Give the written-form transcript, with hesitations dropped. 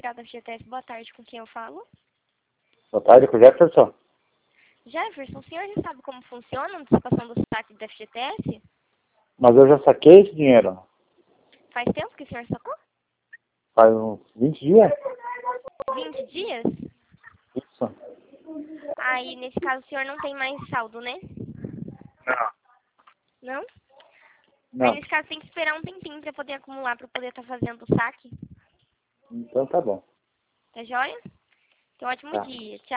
Central da FGTS, boa tarde, com quem eu falo? Boa tarde, com o Jefferson. Jefferson, o senhor já sabe como funciona a antecipação do saque da FGTS? Mas eu já saquei esse dinheiro. Faz tempo que o senhor sacou? Faz uns 20 dias. 20 dias? Isso. Aí, nesse caso, o senhor não tem mais saldo, né? Não. Não? Não. Aí, nesse caso, tem que esperar um tempinho pra poder acumular, pra poder estar fazendo o saque. Então tá bom. Tá joia? Então, ótimo Tá. dia. Tchau.